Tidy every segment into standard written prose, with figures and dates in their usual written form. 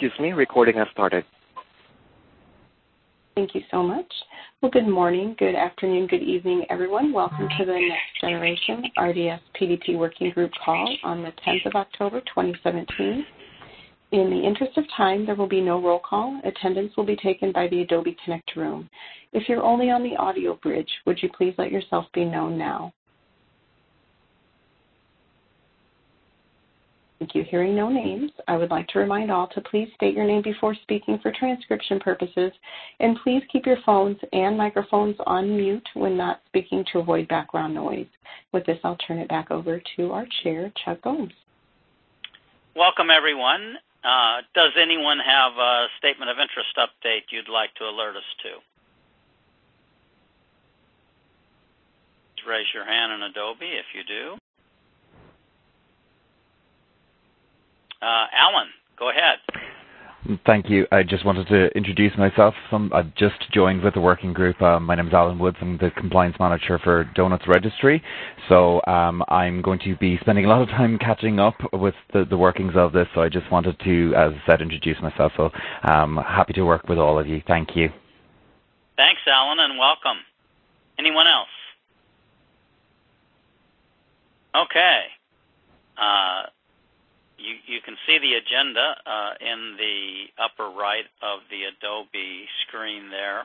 Excuse me, recording has started. Thank you so much. Well, good morning, good afternoon, good evening, everyone. Welcome to the Next Generation RDS PDP Working Group call on the 10th of October, 2017. In the interest of time, there will be no roll call. Attendance will be taken by the Adobe Connect room. If you're only on the audio bridge, would you please let yourself be known now? Thank you. Hearing no names, I would like to remind all to please state your name before speaking for transcription purposes, and please keep your phones and microphones on mute when not speaking to avoid background noise. With this, I'll turn it back over to our chair, Chuck Gomes. Welcome, everyone. Does anyone have a statement of interest update you'd like to alert us to? Just raise your hand in Adobe if you do. Alan, go ahead. Thank you. I just wanted to introduce myself. I've just joined with the working group. My name is Alan Woods. I'm the compliance manager for Donuts Registry. So I'm going to be spending a lot of time catching up with the workings of this. So I just wanted to, as I said, introduce myself. So happy to work with all of you. Thank you. Thanks, Alan, and welcome. Anyone else? Okay. You can see the agenda in the upper right of the Adobe screen there.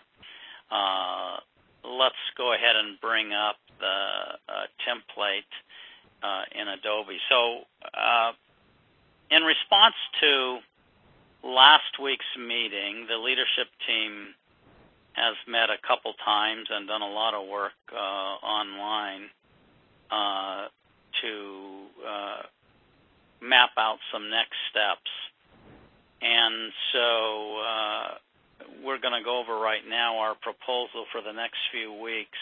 Let's go ahead and bring up the template in Adobe. So in response to last week's meeting, the leadership team has met a couple times and done a lot of work online to map out some next steps. And so we're going to go over right now our proposal for the next few weeks.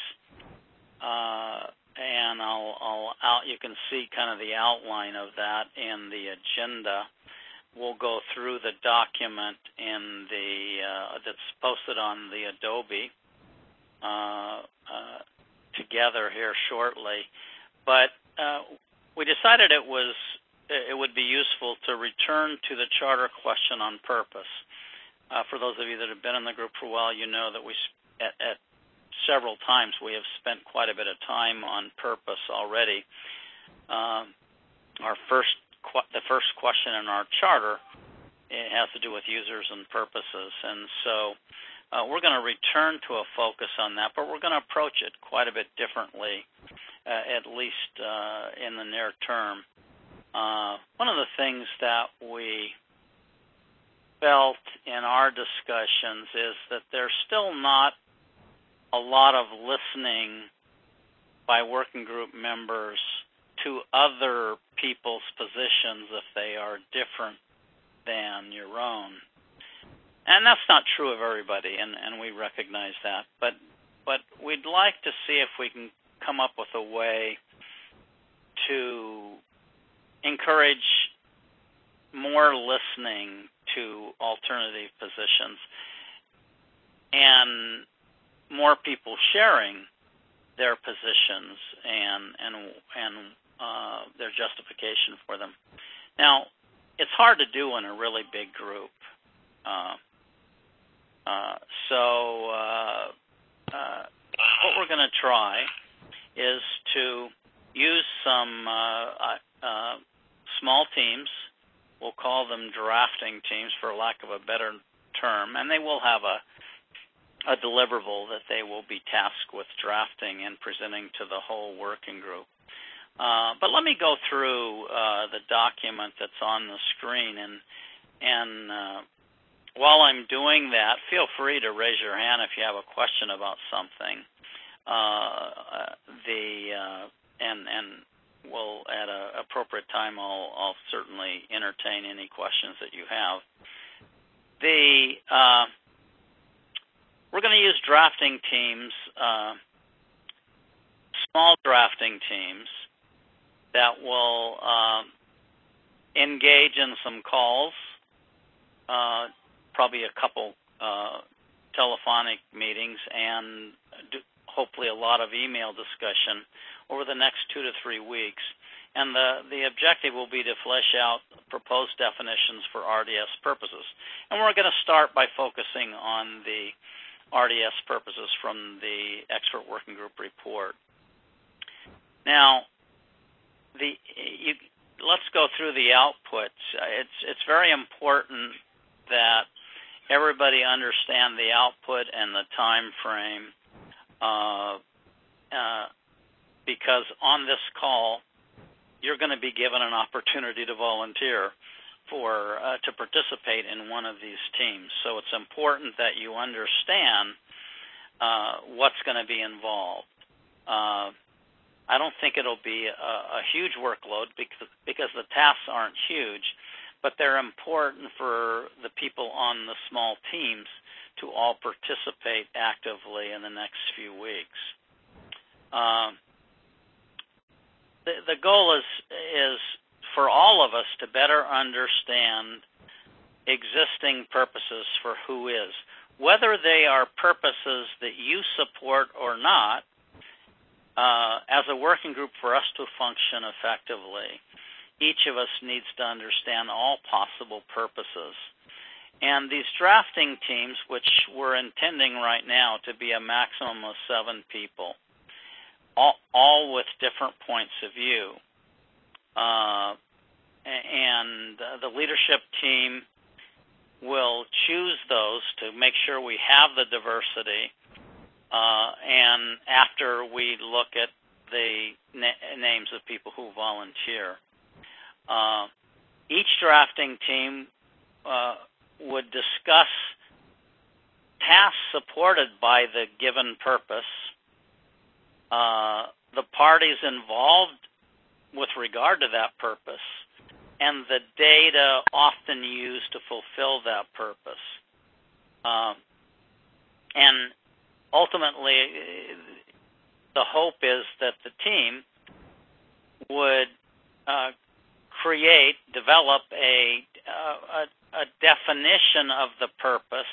And you can see kind of the outline of that in the agenda. We'll go through the document in that's posted on the Adobe together here shortly. But we decided it would be useful to return to the charter question on purpose. For those of you that have been in the group for a while, you know that at several times we have spent quite a bit of time on purpose already. The first question in our charter, it has to do with users and purposes, and so we're going to return to a focus on that, but we're going to approach it quite a bit differently, at least in the near term. One of the things that we felt in our discussions is that there's still not a lot of listening by working group members to other people's positions if they are different than your own. And that's not true of everybody, and we recognize that. But we'd like to see if we can come up with a way to encourage more listening to alternative positions and more people sharing their positions and their justification for them. Now, it's hard to do in a really big group. So what we're going to try is to use some small teams. We'll call them drafting teams for lack of a better term, and they will have a deliverable that they will be tasked with drafting and presenting to the whole working group. But let me go through the document that's on the screen, and while I'm doing that, feel free to raise your hand if you have a question about something. And we'll, at an appropriate time, I'll certainly entertain any questions that you have. We're going to use drafting teams, small drafting teams, that will engage in some calls, probably a couple telephonic meetings, and hopefully a lot of email discussion over the next 2 to 3 weeks And the objective will be to flesh out proposed definitions for RDS purposes. And we're going to start by focusing on the RDS purposes from the expert working group report. Now, let's go through the outputs. It's very important that everybody understand the output and the time frame, because on this call, you're going to be given an opportunity to volunteer to participate in one of these teams. So it's important that you understand what's going to be involved. I don't think it'll be a huge workload because the tasks aren't huge, but they're important for the people on the small teams to all participate actively in the next few weeks. The goal is for all of us to better understand existing purposes for who is. Whether they are purposes that you support or not, as a working group, for us to function effectively, each of us needs to understand all possible purposes. And these drafting teams, which we're intending right now to be a maximum of 7 people, all with different points of view. And the leadership team will choose those to make sure we have the diversity, and after we look at the names of people who volunteer. Each drafting team would discuss tasks supported by the given purpose, the parties involved with regard to that purpose, and the data often used to fulfill that purpose. And ultimately, the hope is that the team would develop a definition of the purpose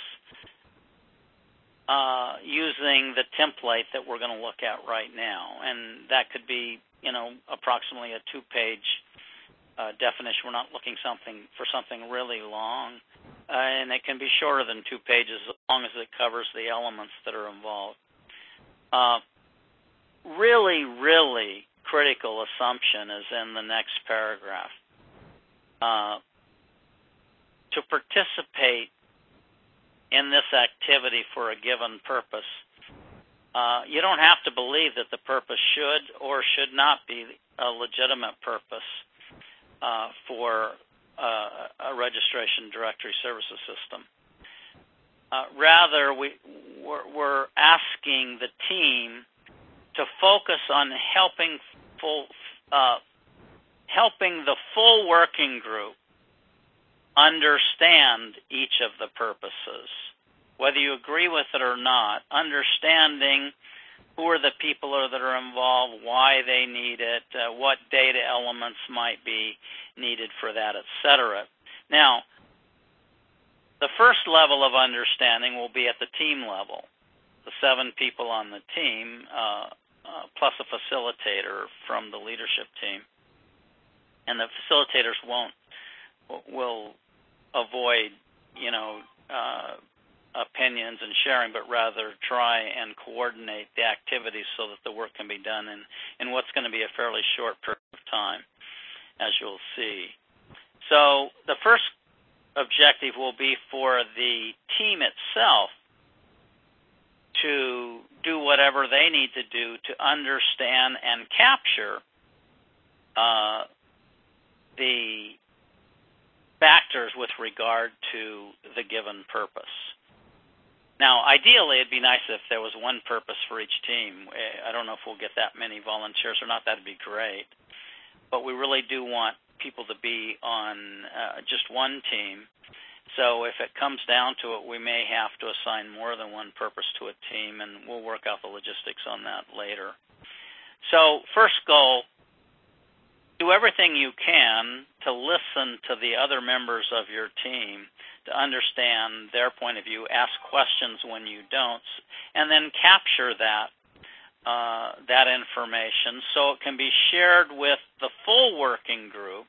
using the template that we're going to look at right now. And that could be, approximately a 2-page definition. We're not looking for something really long. And it can be shorter than 2 pages as long as it covers the elements that are involved. Really, really critical assumption is in the next paragraph. To participate in this activity for a given purpose, you don't have to believe that the purpose should or should not be a legitimate purpose for a registration directory services system. Rather, we're asking the team to focus on helping the full working group understand each of the purposes, whether you agree with it or not, understanding who are the people that are involved, why they need it, what data elements might be needed for that, etc. Now, the first level of understanding will be at the team level, the 7 people on the team, plus a facilitator from the leadership team. And the facilitators will avoid, opinions and sharing, but rather try and coordinate the activities so that the work can be done in what's going to be a fairly short period of time, as you'll see. So the first objective will be for the team itself to do whatever they need to do to understand and capture the factors with regard to the given purpose. Now, ideally, it'd be nice if there was one purpose for each team. I don't know if we'll get that many volunteers or not. That'd be great. But we really do want people to be on just one team. So if it comes down to it, we may have to assign more than one purpose to a team, and we'll work out the logistics on that later. So first goal, do everything you can to listen to the other members of your team, to understand their point of view, ask questions when you don't, and then capture that that information so it can be shared with the full working group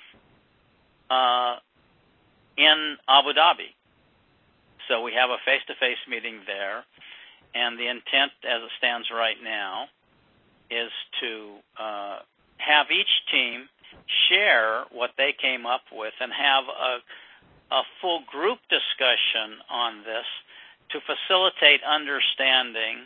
in Abu Dhabi. So we have a face-to-face meeting there, and the intent as it stands right now is to have each team share what they came up with and have a full group discussion on this to facilitate understanding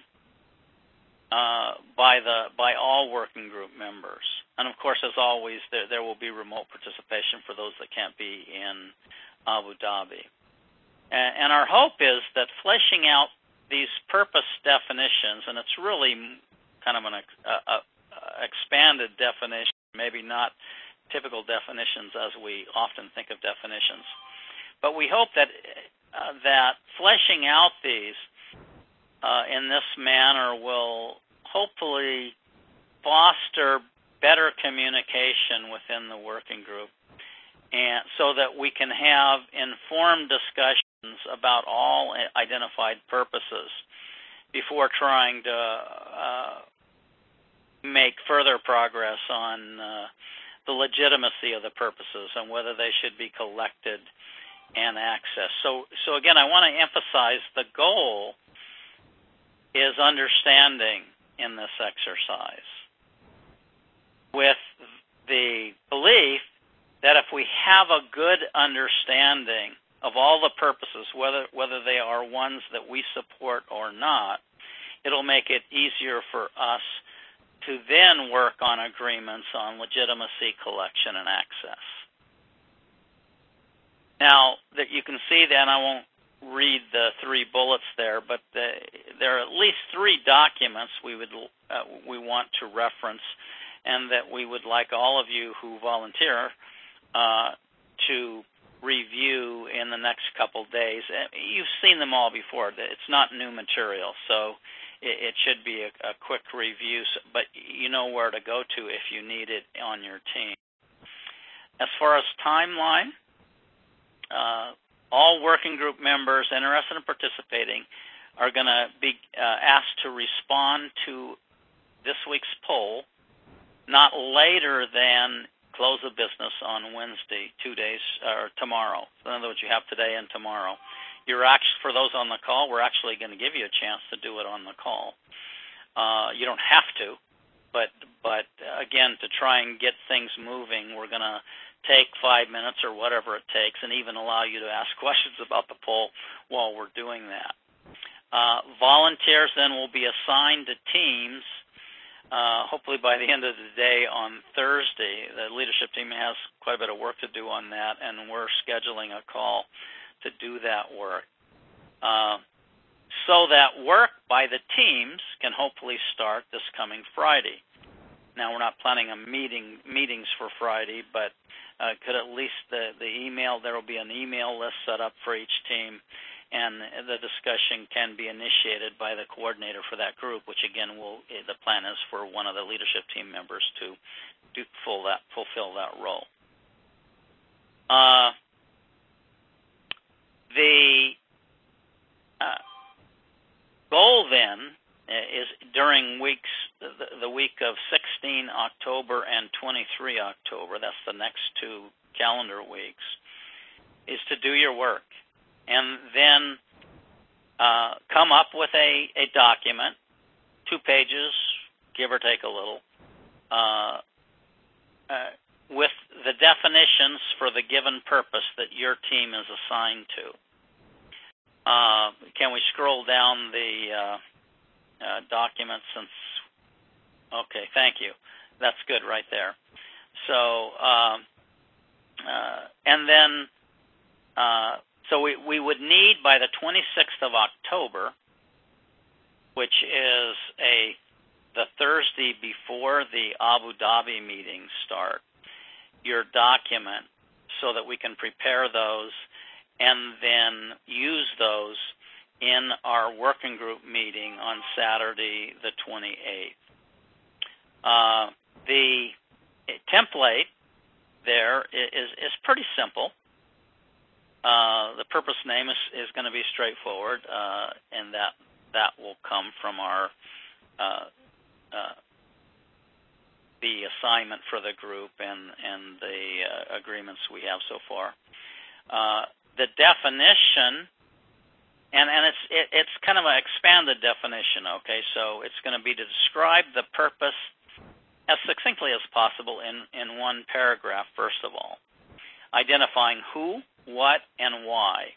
by all working group members. And of course, as always, there will be remote participation for those that can't be in Abu Dhabi. And our hope is that fleshing out these purpose definitions, and it's really kind of an expanded definition, maybe not typical definitions as we often think of definitions, but we hope that fleshing out these in this manner will hopefully foster better communication within the working group, and so that we can have informed discussions about all identified purposes before trying to make further progress on the legitimacy of the purposes and whether they should be collected and accessed. So again, I want to emphasize the goal is understanding in this exercise, with the belief that if we have a good understanding of all the purposes, whether they are ones that we support or not, it'll make it easier for us to then work on agreements on legitimacy, collection, and access. Now, that you can see that, I won't read the 3 bullets there, but there are at least 3 documents we want to reference, and that we would like all of you who volunteer to review in the next couple days. You've seen them all before. It's not new material, so it should be a quick review, but you know where to go to if you need it on your team. As far as timeline, all working group members interested in participating are going to be asked to respond to this week's poll not later than close of business on Wednesday, 2 days, or tomorrow. In other words, you have today and tomorrow. For those on the call, we're actually going to give you a chance to do it on the call. You don't have to, but again, to try and get things moving, we're going to take 5 minutes or whatever it takes, and even allow you to ask questions about the poll while we're doing that. Volunteers then will be assigned to teams. Hopefully by the end of the day on Thursday. The leadership team has quite a bit of work to do on that, and we're scheduling a call to do that work. So that work by the teams can hopefully start this coming Friday. Now, we're not planning on meetings for Friday, but could at least the email, there will be an email list set up for each team, and the discussion can be initiated by the coordinator for that group, which again, the plan is for one of the leadership team members to fulfill that role. The goal then is during the week of 16 October and 23 October, that's the next 2 calendar weeks, is to do your work and then come up with a document, 2 pages, give or take a little, with the definitions for the given purpose that your team is assigned to. Can we scroll down the document since? Okay, thank you. That's good right there. So, and then, so we would need by the 26th of October, which is the Thursday before the Abu Dhabi meetings start, your document so that we can prepare those and then use those in our working group meeting on Saturday the 28th. The template there is pretty simple. The purpose name is going to be straightforward, and that will come from our the assignment for the group and the agreements we have so far. The definition, and it's kind of an expanded definition, okay? So it's going to be to describe the purpose as succinctly as possible in one paragraph, first of all. Identifying who, what, and why.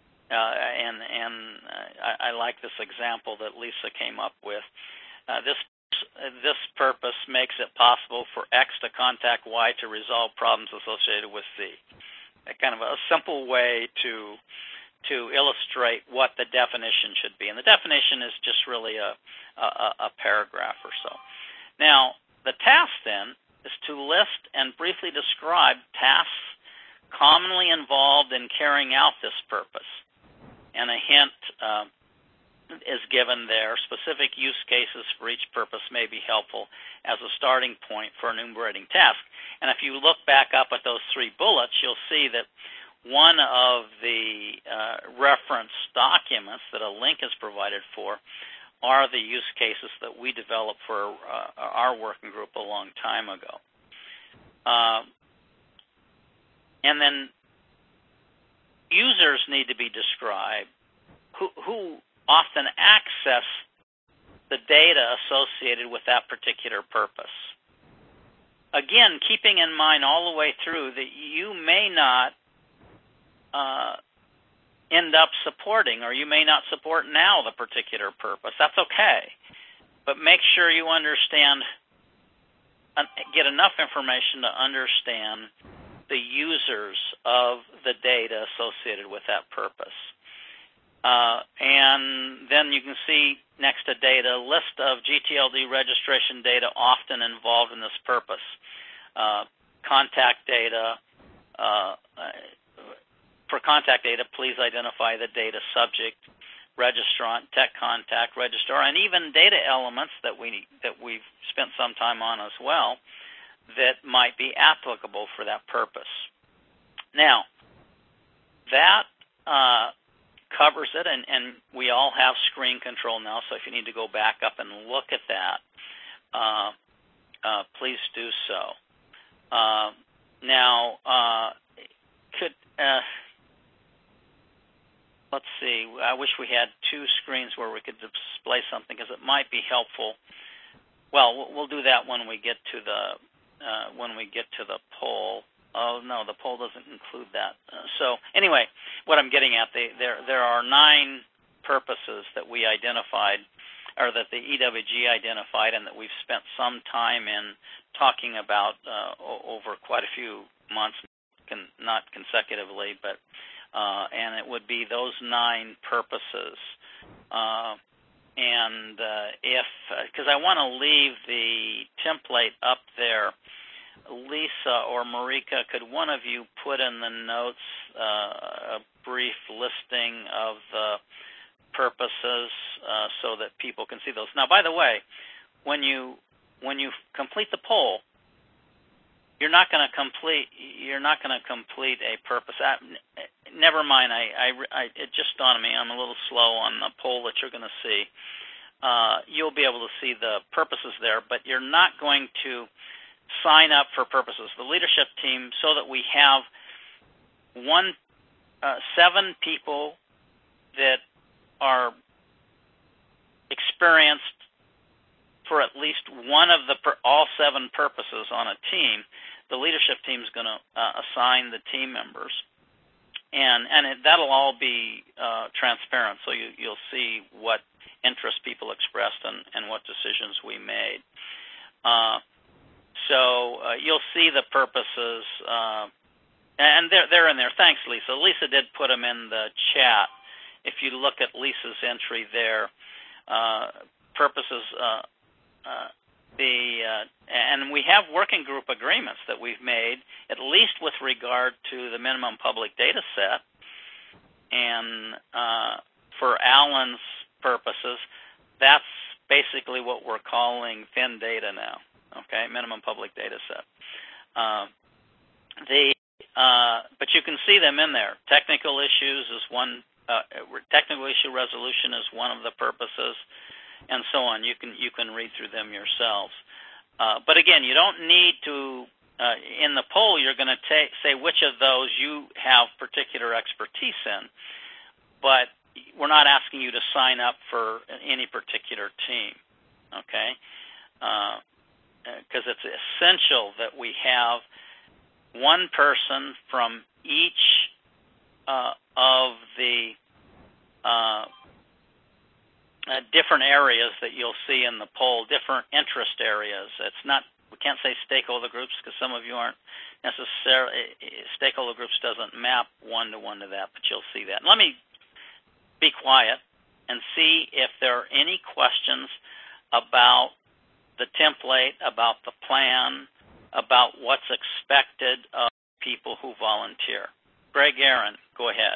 I like this example that Lisa came up with. This purpose makes it possible for X to contact Y to resolve problems associated with Z. A kind of a simple way to illustrate what the definition should be. And the definition is just really a paragraph or so. Now, the task then is to list and briefly describe tasks commonly involved in carrying out this purpose. And a hint is given there. Specific use cases for each purpose may be helpful as a starting point for enumerating tasks. And if you look back up at those three bullets, you'll see that one of the reference documents that a link is provided for are the use cases that we developed for our working group a long time ago. And then users need to be described who often access the data associated with that particular purpose. Again, keeping in mind all the way through that you may not end up supporting, or you may not support now the particular purpose. That's okay. But make sure you understand, get enough information to understand the users of the data associated with that purpose. And then you can see next to data, a list of GTLD registration data often involved in this purpose. Contact data. For contact data, please identify the data subject, registrant, tech contact, registrar, and even data elements that we've spent some time on as well that might be applicable for that purpose. Now, that covers it, and we all have screen control now, so if you need to go back up and look at that, please do so. Let's see. I wish we had two screens where we could display something, because it might be helpful. Well, we'll do that when we get to the poll. Oh no, the poll doesn't include that. So anyway, what I'm getting at, there are 9 purposes that we identified, or that the EWG identified, and that we've spent some time in talking about over quite a few months, not consecutively, but and it would be those 9 purposes. Because I want to leave the template up there, Lisa or Marika, could one of you put in the notes a brief listing of the purposes so that people can see those? Now, by the way, when you complete the poll, you're not going to complete a purpose. Never mind. It just dawned on me. I'm a little slow on the poll that you're going to see. You'll be able to see the purposes there, but you're not going to sign up for purposes. The leadership team, so that we have 7 people that are experienced for at least one of all 7 purposes on a team. The leadership team is going to assign the team members, and that'll all be transparent, so you'll see what interest people expressed and what decisions we made. So you'll see the purposes, and they're in there. Thanks, Lisa. Lisa did put them in the chat. If you look at Lisa's entry there, purposes, and we have working group agreements that we've made, at least with regard to the minimum public data set. And for Alan's purposes, that's basically what we're calling thin data now, okay, minimum public data set. But you can see them in there. Technical issues is one. Technical issue resolution is one of the purposes. and so on. You can read through them yourselves. But again, you don't need to. In the poll, you're going to say which of those you have particular expertise in, but we're not asking you to sign up for any particular team, okay? Because it's essential that we have one person from each of the different areas that you'll see in the poll, different interest areas. We can't say stakeholder groups because some of you aren't necessarily, stakeholder groups doesn't map one-to-one to that, but you'll see that. Let me be quiet and see if there are any questions about the template, about the plan, about what's expected of people who volunteer. Greg Aaron, go ahead.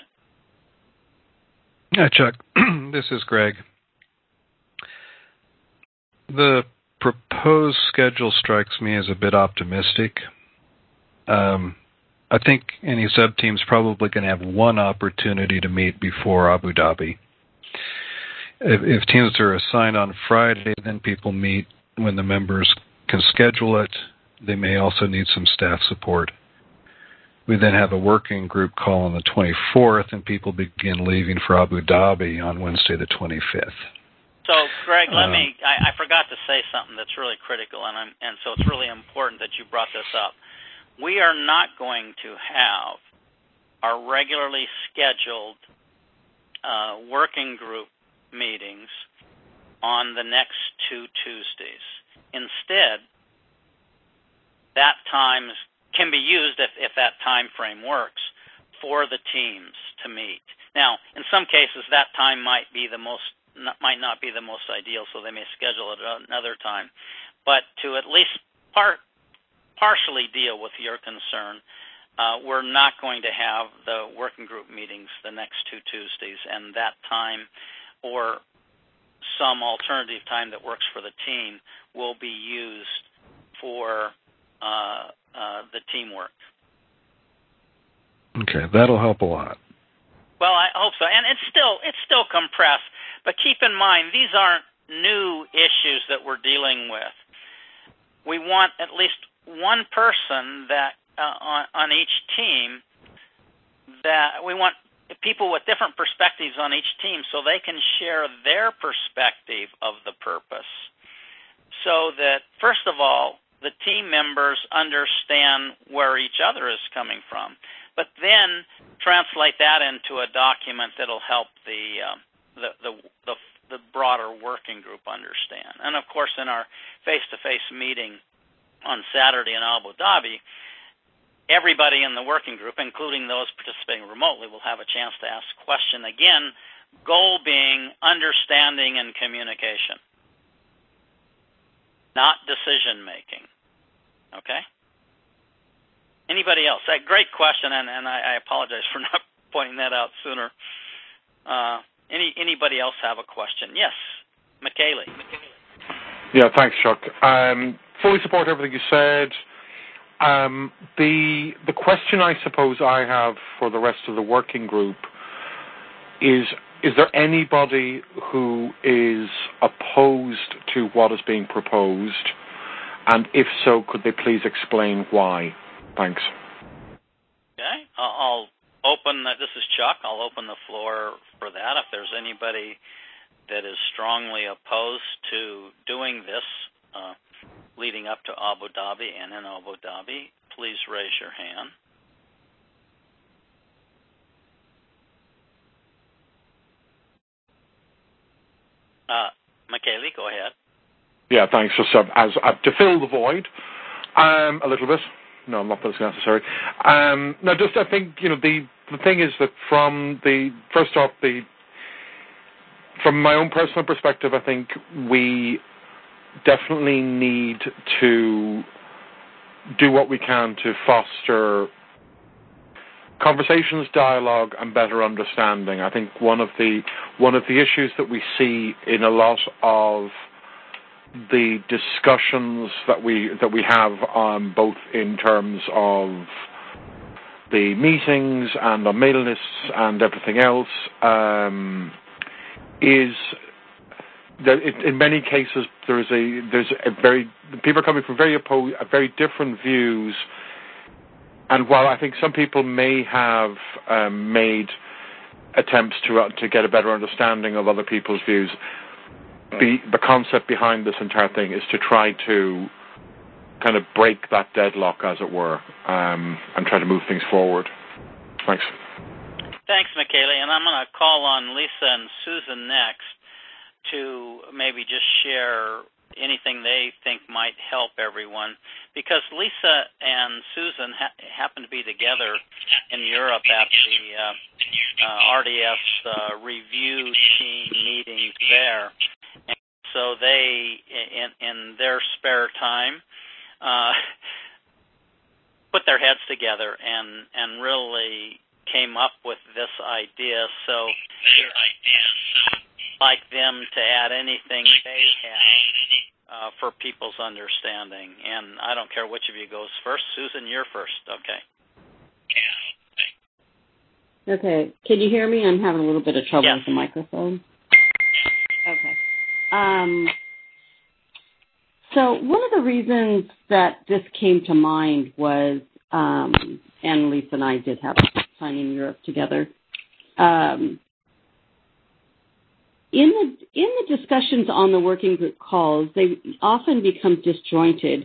Yeah, Chuck, this is Greg. The proposed schedule strikes me as a bit optimistic. I think any sub-team's probably going to have one opportunity to meet before Abu Dhabi. If teams are assigned on Friday, then people meet when the members can schedule it. They may also need some staff support. We then have a working group call on the 24th, and people begin leaving for Abu Dhabi on Wednesday the 25th. So, Greg, I forgot to say something that's really critical, and so it's really important that you brought this up. We are not going to have our regularly scheduled working group meetings on the next 2 Tuesdays. Instead, that time can be used, if that time frame works, for the teams to meet. Now, in some cases, that time might not be the most ideal, so they may schedule it another time. But to at least partially deal with your concern, we're not going to have the working group meetings the next 2 Tuesdays, and that time or some alternative time that works for the team will be used for the teamwork. Okay, that'll help a lot. Well, I hope so, and it's still compressed. But keep in mind, these aren't new issues that we're dealing with. We want at least one person that on each team. That we want people with different perspectives on each team, so they can share their perspective of the purpose. So that first of all, the team members understand where each other is coming from, but then translate that into a document that'll help the broader working group understand. And of course, in our face-to-face meeting on Saturday in Abu Dhabi, everybody in the working group, including those participating remotely, will have a chance to ask a question. Again, goal being understanding and communication, not decision-making. Okay? Anybody else? Great question, and I apologize for not pointing that out sooner. Anybody else have a question? Yes, McKaylee. Yeah, thanks, Chuck. Fully support everything you said. The question I suppose I have for the rest of the working group is there anybody who is opposed to what is being proposed? And if so, could they please explain why? Thanks. Okay, I'll open this is Chuck. I'll open the floor for that. If there's anybody that is strongly opposed to doing this leading up to Abu Dhabi and in Abu Dhabi, please raise your hand. McKaylee, go ahead. Yeah, thanks. Just to fill the void a little bit. No, not that it's necessary. No, just I think the thing is that from my own personal perspective, I think we definitely need to do what we can to foster conversations, dialogue, and better understanding. I think one of the issues that we see in a lot of the discussions that we have both in terms of the meetings and the mail lists and everything else is in many cases people are coming from very different views. And while I think some people may have made attempts to get a better understanding of other people's views, the concept behind this entire thing is to try to kind of break that deadlock, as it were, and try to move things forward. Thanks. Thanks, Michele. And I'm going to call on Lisa and Susan next to maybe just share anything they think might help everyone, because Lisa and Susan happen to be together in Europe at the RDS review team meetings there. And so they, in their spare time, put their heads together and really came up with this idea. So I'd like them to add anything they have for people's understanding. And I don't care which of you goes first. Susan, you're first. Okay. Okay. Can you hear me? I'm having a little bit of trouble with the microphone. Okay. So one of the reasons that this came to mind was, and Lisa and I did have time in Europe together, in the discussions on the working group calls, they often become disjointed.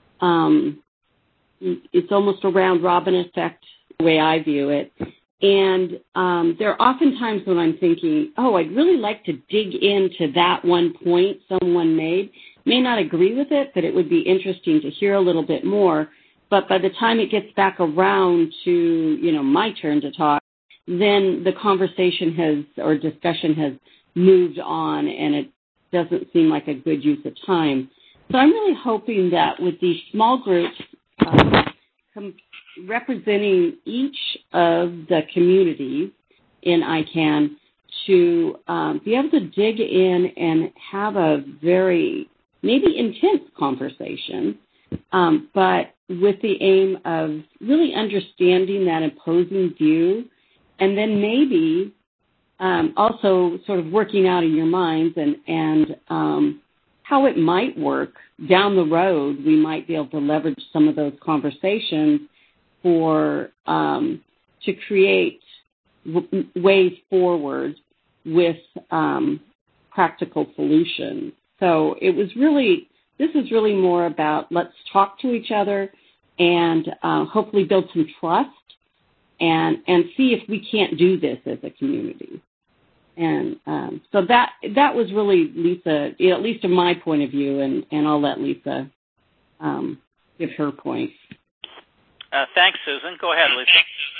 It's almost a round-robin effect, the way I view it. And there are often times when I'm thinking, I'd really like to dig into that one point someone made. May not agree with it, but it would be interesting to hear a little bit more. But by the time it gets back around to, my turn to talk, then the conversation or discussion has moved on, and it doesn't seem like a good use of time. So I'm really hoping that with these small groups representing each of the communities in ICANN to be able to dig in and have a very maybe intense conversation, but with the aim of really understanding that opposing view, and then maybe also sort of working out in your minds and how it might work down the road. We might be able to leverage some of those conversations to create ways forward with practical solutions. So this is really more about let's talk to each other and hopefully build some trust and see if we can't do this as a community. And so that was really Lisa, at least from my point of view, and I'll let Lisa give her point. Thanks, Susan. Go ahead, Lisa.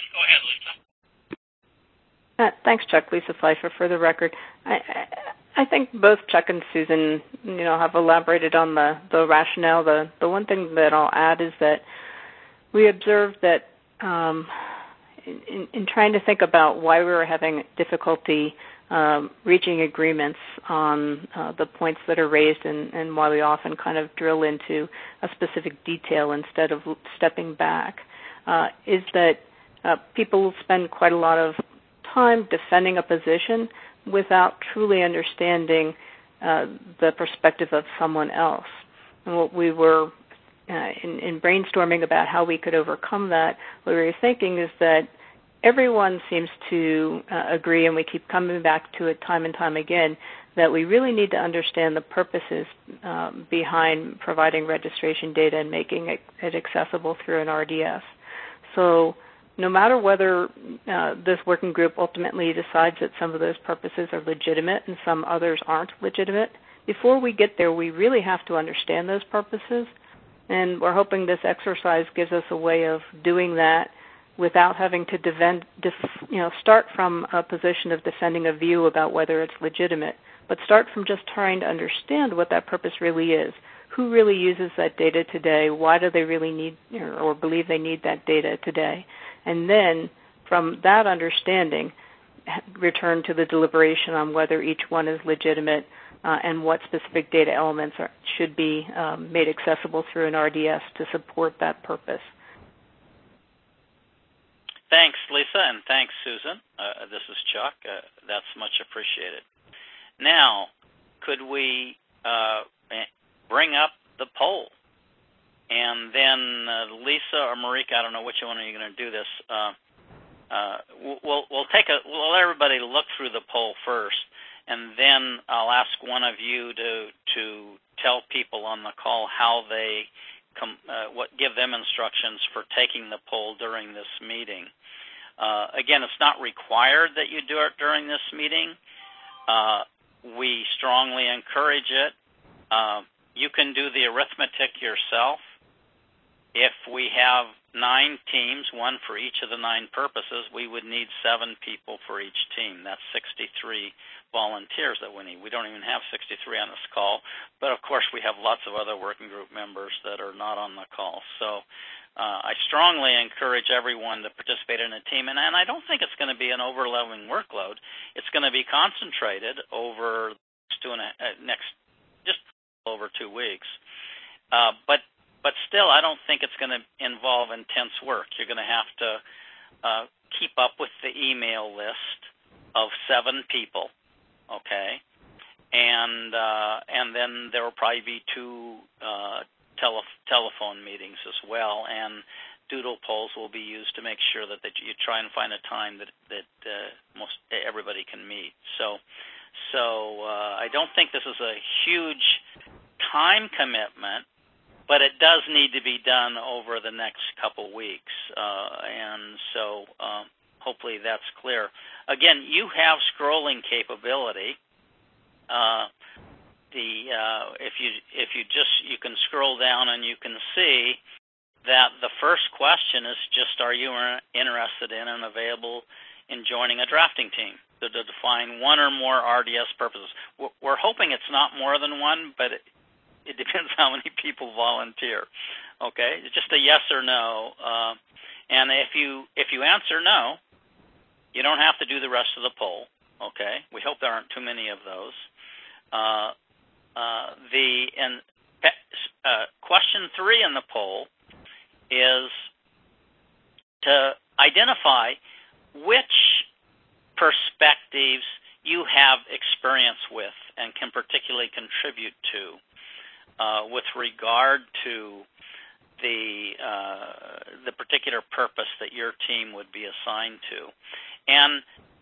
Thanks, Chuck. Lisa Pfeiffer, for the record. I think both Chuck and Susan, have elaborated on the rationale. The one thing that I'll add is that we observed that in trying to think about why we were having difficulty reaching agreements on the points that are raised and why we often kind of drill into a specific detail instead of stepping back, is that people spend quite a lot of time defending a position without truly understanding the perspective of someone else. And what we were in brainstorming about how we could overcome that, what we were thinking is that everyone seems to agree, and we keep coming back to it time and time again, that we really need to understand the purposes behind providing registration data and making it accessible through an RDS. So no matter whether this working group ultimately decides that some of those purposes are legitimate and some others aren't legitimate, before we get there, we really have to understand those purposes. And we're hoping this exercise gives us a way of doing that without having to start from a position of defending a view about whether it's legitimate, but start from just trying to understand what that purpose really is. Who really uses that data today? Why do they really need or believe they need that data today? And then from that understanding, return to the deliberation on whether each one is legitimate and what specific data elements should be made accessible through an RDS to support that purpose. Thanks, Lisa, and thanks, Susan. This is Chuck. That's much appreciated. Now, could we bring up the poll? And then Lisa or Marika, I don't know which one are you going to do this. We'll let everybody look through the poll first, and then I'll ask one of you to tell people on the call how they give them instructions for taking the poll during this meeting. Again, it's not required that you do it during this meeting. We strongly encourage it. You can do the arithmetic yourself. If we have 9 teams, one for each of the 9 purposes, we would need 7 people for each team. That's 63 volunteers that we need. We don't even have 63 on this call, but of course we have lots of other working group members that are not on the call. So I strongly encourage everyone to participate in a team, and I don't think it's going to be an overwhelming workload. It's going to be concentrated over just over 2 weeks. But still, I don't think it's going to involve intense work. You're going to have to keep up with the email list of 7 people, okay? And then there will probably be 2 telephone meetings as well, and doodle polls will be used to make sure that you try and find a time that most everybody can meet. So I don't think this is a huge time commitment, but it does need to be done over the next couple weeks, and so hopefully that's clear. Again, you have scrolling capability. You can scroll down and you can see that the first question is just, are you interested in and available in joining a drafting team? To define one or more RDS purposes. We're hoping it's not more than one, but it depends how many people volunteer. Okay, it's just a yes or no. And if you answer no, you don't have to do the rest of the poll. Okay, we hope there aren't too many of those. Question 3 in the poll is to identify which perspectives you have experience with and can particularly contribute to with regard to the particular purpose that your team would be assigned to. And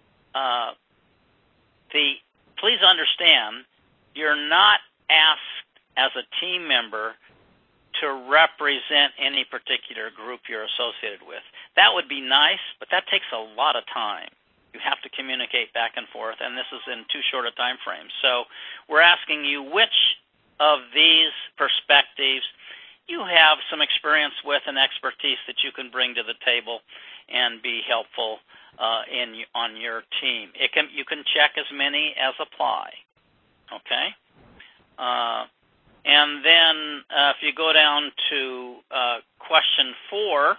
please understand, you're not asked as a team member to represent any particular group you're associated with. That would be nice, but that takes a lot of time. You have to communicate back and forth, and this is in too short a time frame. So we're asking you which of these perspectives you have some experience with and expertise that you can bring to the table and be helpful on your team. You can check as many as apply. Okay? And then if you go down to question 4,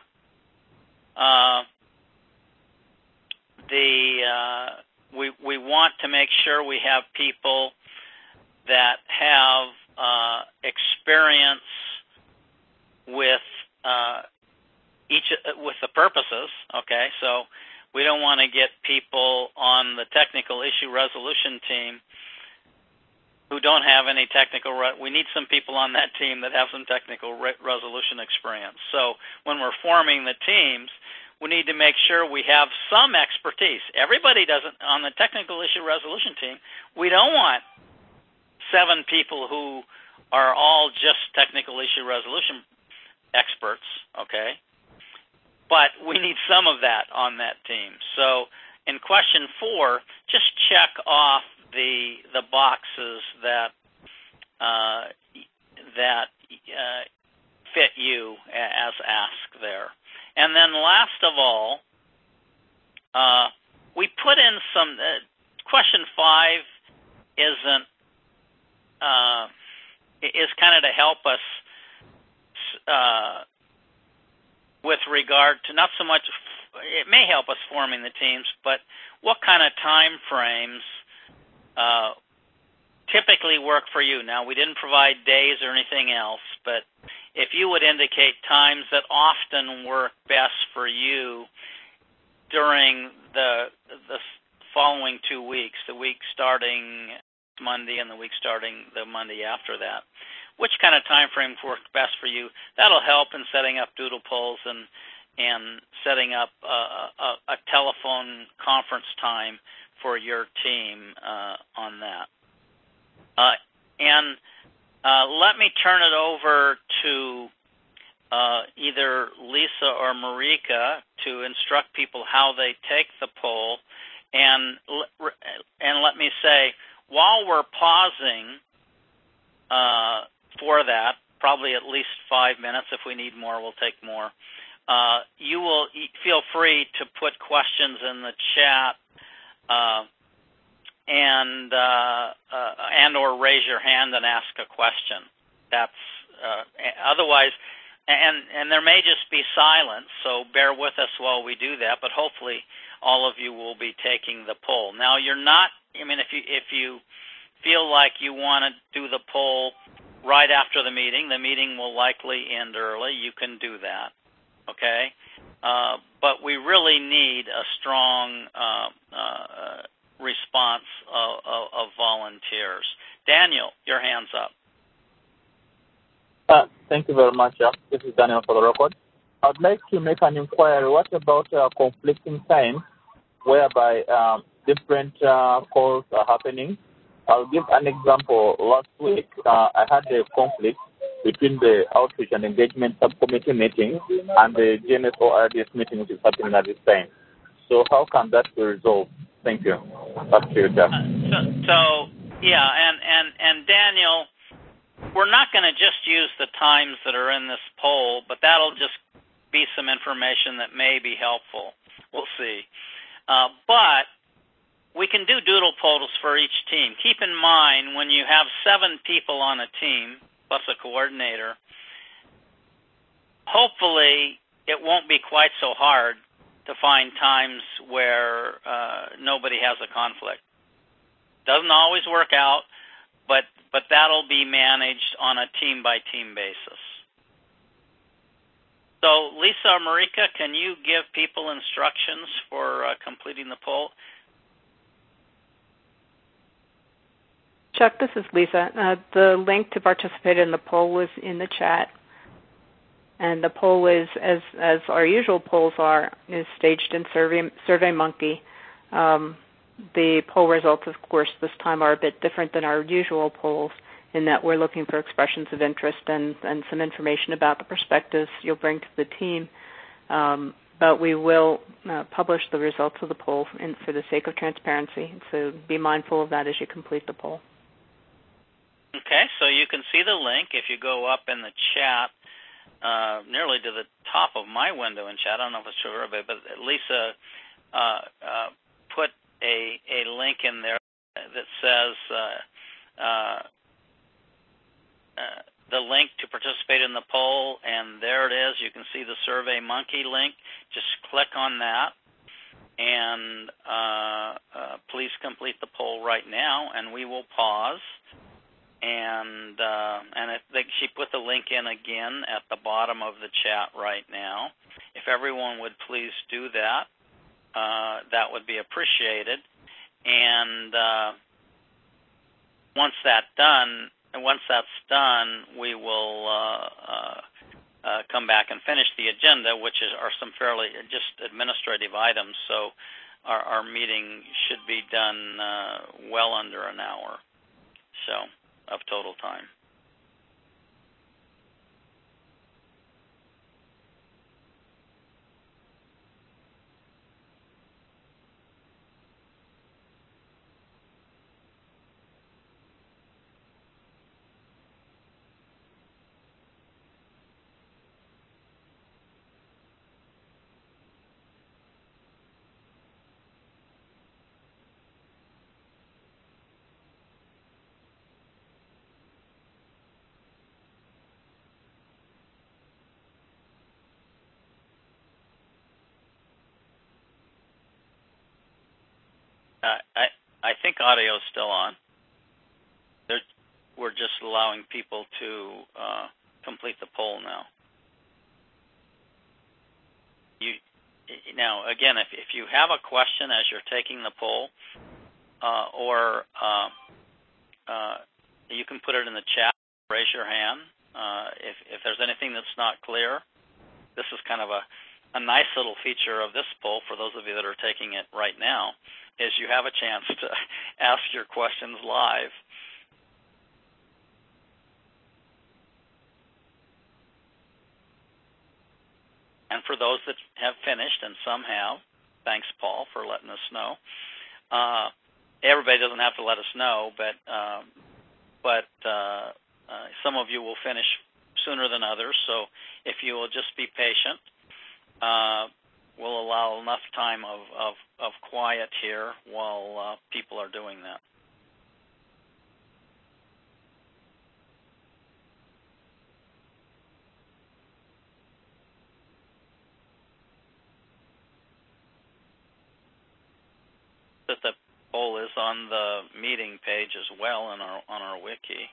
we want to make sure we have people that have experience with with the purposes. Okay, so we don't want to get people on the technical issue resolution team who don't have any technical. We need some people on that team that have some technical resolution experience. So when we're forming the teams, we need to make sure we have some expertise. Everybody doesn't on the technical issue resolution team. We don't want 7 people who are all just technical issue resolution experts, okay? But we need some of that on that team. So in question 4, just check off the boxes that fit you as asked there. And then last of all, we put in some, question 5 is kind of to help us with regard to not so much, it may help us forming the teams, but what kind of time frames typically work for you. Now, we didn't provide days or anything else, but if you would indicate times that often work best for you during the following 2 weeks, the week starting Monday and the week starting the Monday after that. Which kind of time frames work best for you? That'll help in setting up doodle polls and setting up a telephone conference time for your team on that. Let me turn it over to either Lisa or Marika to instruct people how they take the poll. And let me say, while we're pausing for that, probably at least 5 minutes. If we need more, we'll take more. You will feel free to put questions in the chat and or raise your hand and ask a question. That's otherwise, and there may just be silence. So bear with us while we do that. But hopefully, all of you will be taking the poll. Now, you're not. I mean, if you feel like you want to do the poll right after the meeting will likely end early. You can do that, okay? But we really need a strong response of volunteers. Daniel, your hand's up. Thank you very much. This is Daniel for the record. I'd like to make an inquiry. What about conflicting times whereby different calls are happening? I'll give an example. Last week, I had a conflict between the Outreach and Engagement Subcommittee meeting and the GNSO RDS meeting, which is happening at this time. So how can that be resolved? Thank you. Back to you, Jack. And Daniel, we're not going to just use the times that are in this poll, but that'll just be some information that may be helpful. We'll see. But we can do doodle polls for each team. Keep in mind, when you have 7 people on a team, plus a coordinator, hopefully it won't be quite so hard to find times where nobody has a conflict. Doesn't always work out, but that'll be managed on a team-by-team basis. So, Lisa or Marika, can you give people instructions for completing the poll? Chuck, this is Lisa. The link to participate in the poll is in the chat. And the poll is, as our usual polls are, is staged in SurveyMonkey. The poll results, of course, this time are a bit different than our usual polls in that we're looking for expressions of interest and some information about the perspectives you'll bring to the team. But we will publish the results of the poll for the sake of transparency. So be mindful of that as you complete the poll. Okay, so you can see the link if you go up in the chat, nearly to the top of my window in chat. I don't know if it's true for everybody, but Lisa put a link in there that says the link to participate in the poll, and there it is. You can see the SurveyMonkey link. Just click on that, and please complete the poll right now, and we will pause. And she put the link in again at the bottom of the chat right now. If everyone would please do that, that would be appreciated. And once that's done, we will come back and finish the agenda, which are some fairly just administrative items. So our meeting should be done well under an hour. So. Of total time. I think audio is still on. We're just allowing people to complete the poll now. Now, again, if you have a question as you're taking the poll, or you can put it in the chat, raise your hand. If there's anything that's not clear, this is kind of a nice little feature of this poll for those of you that are taking it right now, is you have a chance to ask your questions live. And for those that have finished, and some have, thanks, Paul, for letting us know. Everybody doesn't have to let us know, but some of you will finish sooner than others. So if you will just be patient, we'll allow enough time of quiet here while people are doing that. That the poll is on the meeting page as well on our wiki.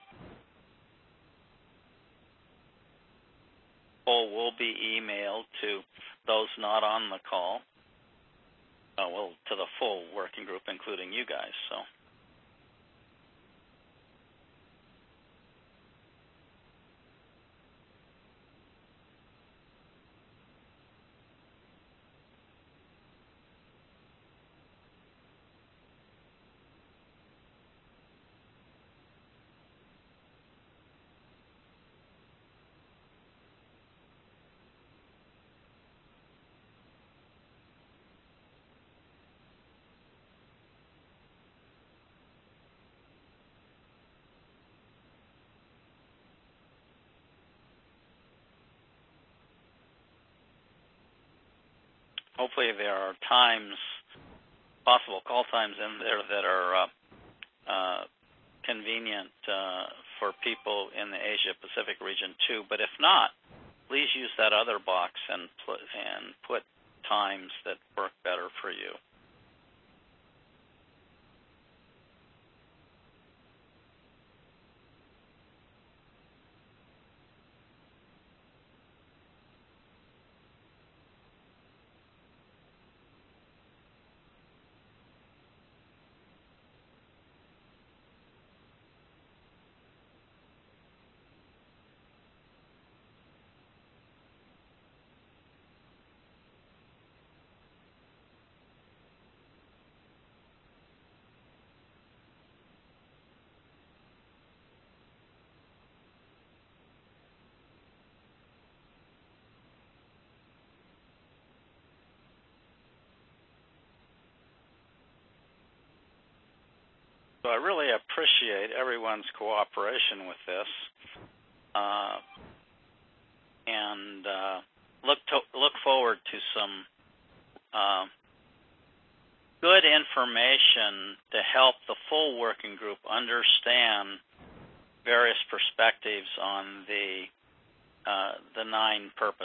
Poll will be emailed to those not on the call, to the full working group, including you guys. So. Hopefully there are possible call times in there that are convenient for people in the Asia-Pacific region too. But if not, please use that other box and put times that work better for you. So I really appreciate everyone's cooperation with this, and look forward to some good information to help the full working group understand various perspectives on the 9 purposes.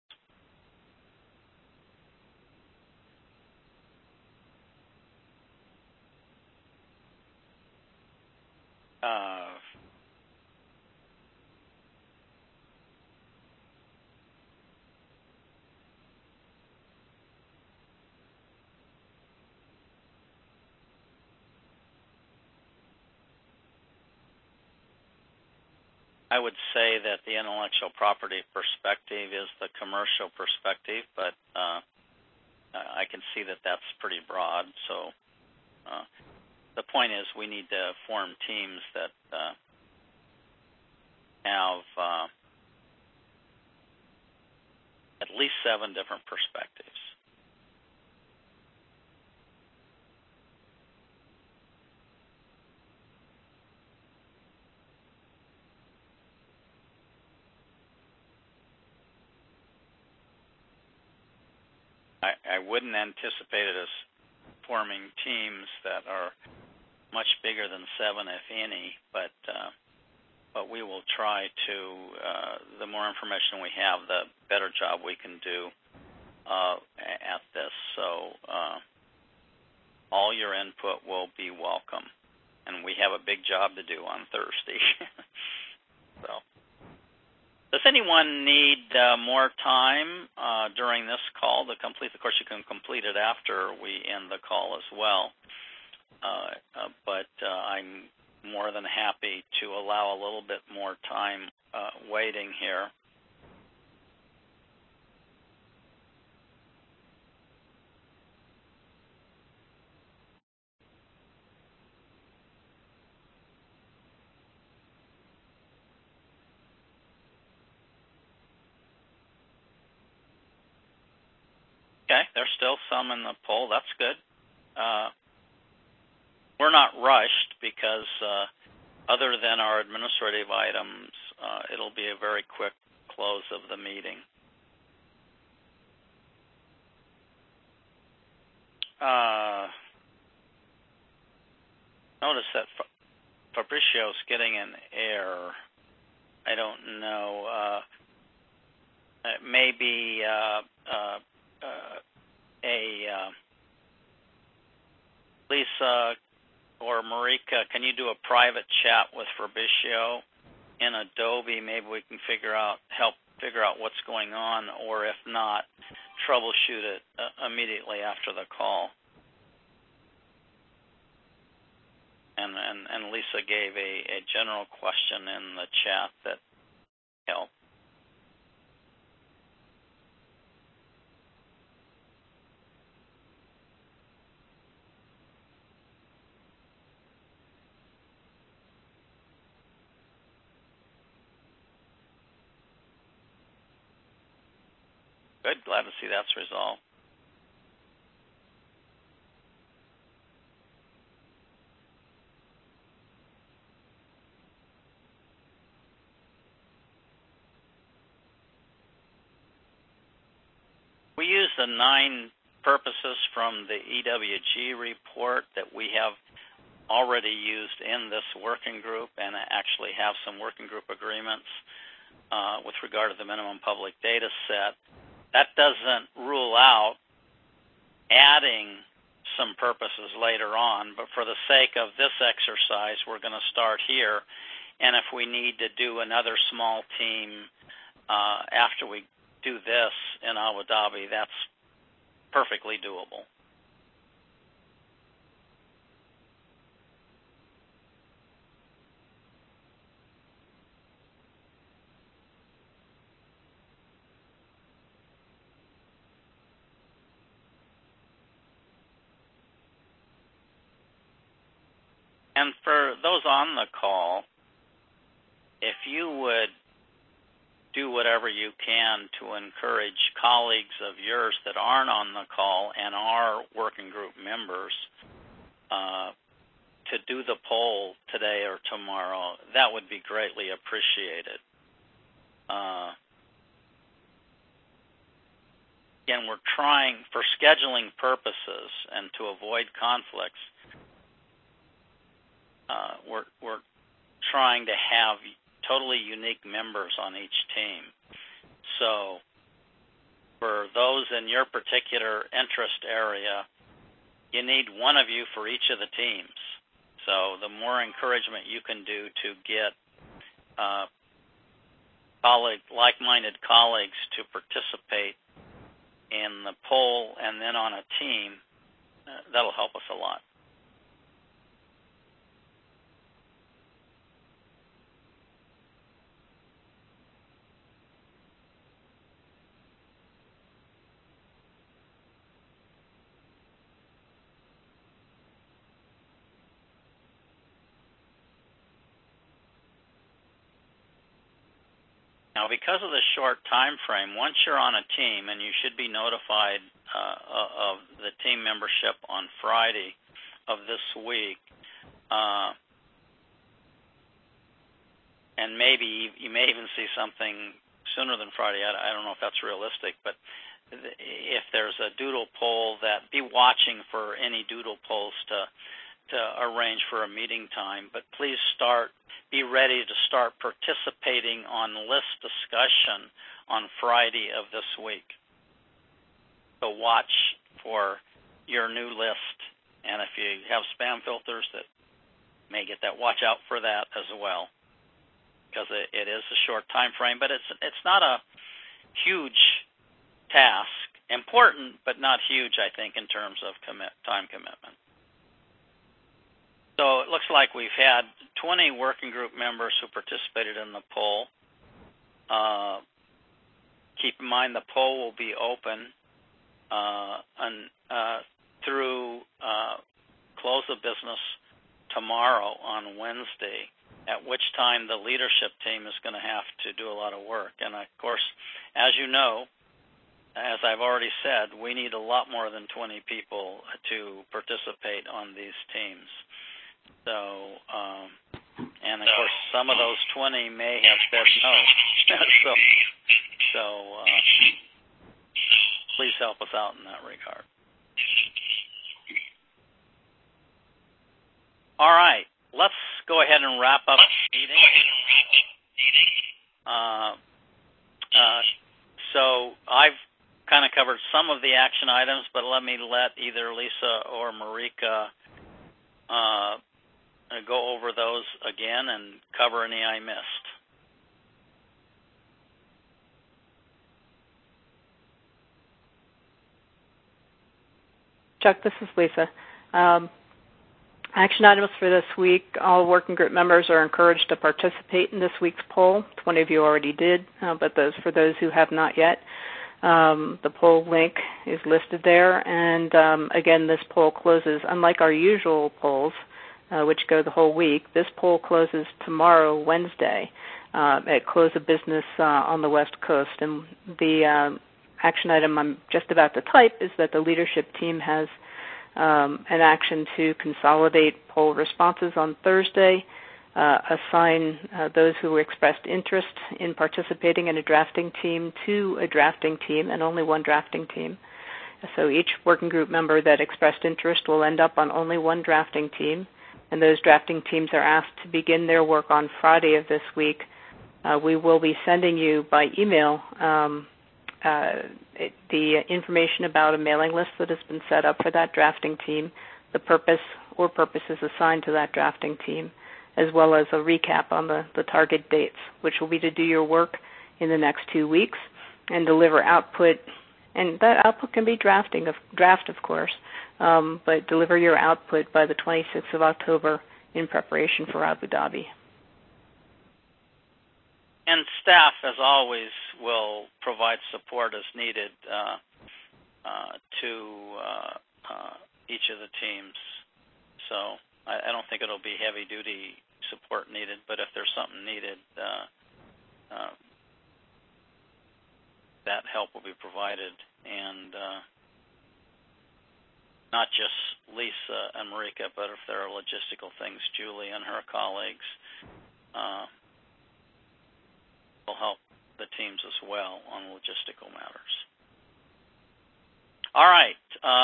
I would say that the intellectual property perspective is the commercial perspective, but I can see that that's pretty broad. So the point is we need to form teams that have at least 7 different perspectives. I wouldn't anticipate it as forming teams that are much bigger than 7, if any, but we will try to, the more information we have, the better job we can do at this. So all your input will be welcome, and we have a big job to do on Thursday. So. Does anyone need more time during this call to complete? Of course, you can complete it after we end the call as well. But I'm more than happy to allow a little bit more time waiting here. Okay, there's still some in the poll. That's good. We're not rushed because other than our administrative items, it'll be a very quick close of the meeting. Notice that Fabricio's getting an error. I don't know. It may be Lisa or Marika, can you do a private chat with Fabricio in Adobe? Maybe we can help figure out what's going on, or if not, troubleshoot it immediately after the call. And Lisa gave a general question in the chat that helped. Good, glad to see that's resolved. We use the 9 purposes from the EWG report that we have already used in this working group, and actually have some working group agreements with regard to the minimum public data set. That doesn't rule out adding some purposes later on, but for the sake of this exercise, we're going to start here. And if we need to do another small team after we do this in Abu Dhabi, that's perfectly doable. And for those on the call, if you would do whatever you can to encourage colleagues of yours that aren't on the call and are working group members to do the poll today or tomorrow, that would be greatly appreciated. Again, we're trying, for scheduling purposes and to avoid conflicts, we're trying to have totally unique members on each team. So for those in your particular interest area, you need one of you for each of the teams. So the more encouragement you can do to get like-minded colleagues to participate in the poll and then on a team, that'll help us a lot. Now, because of the short time frame, once you're on a team, and you should be notified of the team membership on Friday of this week, and maybe you may even see something sooner than Friday. I don't know if that's realistic, but if there's a doodle poll, be watching for any doodle polls to arrange for a meeting time. But please be ready to start participating on list discussion on Friday of this week. So watch for your new list, and if you have spam filters that may get that, watch out for that as well, because it is a short time frame, but it's not a huge task. Important, but not huge, I think, in terms of time commitment. So it looks like we've had 20 working group members who participated in the poll. Keep in mind the poll will be open through close of business tomorrow on Wednesday, at which time the leadership team is going to have to do a lot of work. And, of course, as you know, as I've already said, we need a lot more than 20 people to participate on these teams. So, and, of course, some of those 20 may have said no. so please help us out in that regard. All right, let's go ahead and wrap up the meeting. So I've kind of covered some of the action items, but let either Lisa or Marika go over those again and cover any I missed. Chuck, this is Lisa. Action items for this week. All working group members are encouraged to participate in this week's poll. 20 of you already did, but for those who have not yet, the poll link is listed there. And again, this poll closes, unlike our usual polls, which go the whole week, this poll closes tomorrow, Wednesday, at close of business on the West Coast. And the action item I'm just about to type is that the leadership team has an action to consolidate poll responses on Thursday, assign those who expressed interest in participating in a drafting team to a drafting team, and only one drafting team. So each working group member that expressed interest will end up on only one drafting team, and those drafting teams are asked to begin their work on Friday of this week. We will be sending you by email the information about a mailing list that has been set up for that drafting team, the purpose or purposes assigned to that drafting team, as well as a recap on the target dates, which will be to do your work in the next 2 weeks and deliver output. And that output can be draft, of course, but deliver your output by the 26th of October in preparation for Abu Dhabi. And staff, as always, will provide support as needed to each of the teams. So I don't think it'll be heavy-duty support needed, but if there's something needed, that help will be provided. And not just Lisa and Marika, but if there are logistical things, Julie and her colleagues will help the teams as well on logistical matters. All right.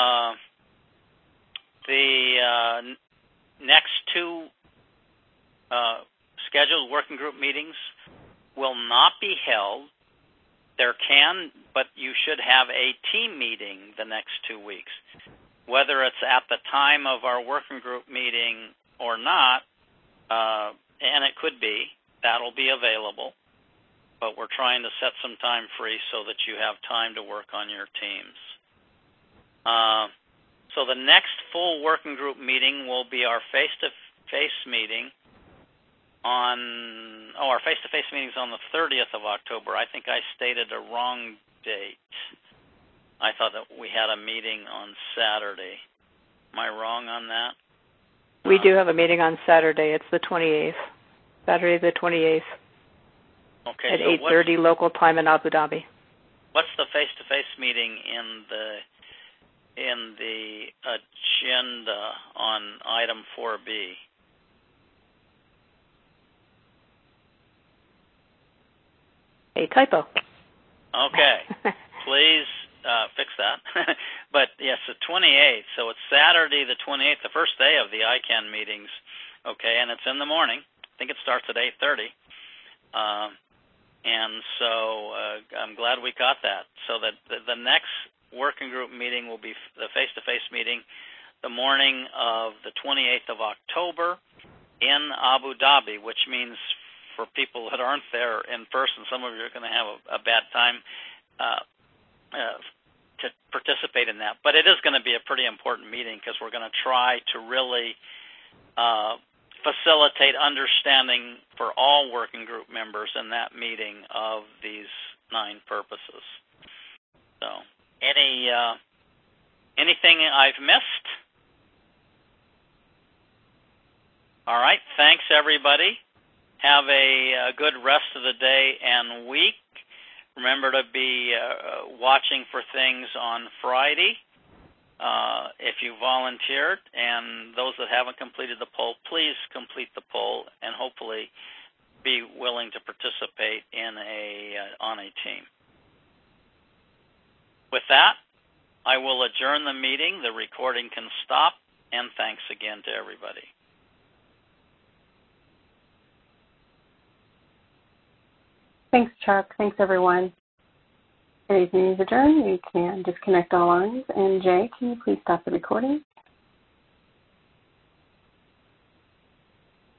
The next two scheduled working group meetings will not be held. There can, but you should have a team meeting the next 2 weeks. Whether it's at the time of our working group meeting or not, and it could be, that'll be available. But we're trying to set some time free so that you have time to work on your teams. So the next full working group meeting will be our face-to-face meeting our face-to-face meeting's on the 30th of October. I think I stated a wrong date. I thought that we had a meeting on Saturday. Am I wrong on that? We do have a meeting on Saturday. It's the 28th. Saturday the 28th. Okay. At 8:30 local time in Abu Dhabi. What's the face-to-face meeting in the agenda on item 4B? A typo. Okay. Please fix that. But yes, the 28th. So it's Saturday the 28th, the first day of the ICANN meetings. Okay, and it's in the morning. I think it starts at 8:30. And so I'm glad we got that. So that the next working group meeting will be the face-to-face meeting the morning of the 28th of October in Abu Dhabi, which means for people that aren't there in person, some of you are going to have a bad time to participate in that. But it is going to be a pretty important meeting because we're going to try to really facilitate understanding for all working group members in that meeting of these 9 purposes. So, anything I've missed? All right, thanks everybody. Have a good rest of the day and week. Remember to be watching for things on Friday. If you volunteered, and those that haven't completed the poll, please complete the poll and hopefully be willing to participate in on a team. With that, I will adjourn the meeting. The recording can stop, and thanks again to everybody. Thanks, Chuck. Thanks, everyone. Today's meeting is adjourned. You can disconnect all lines. And Jay, can you please stop the recording?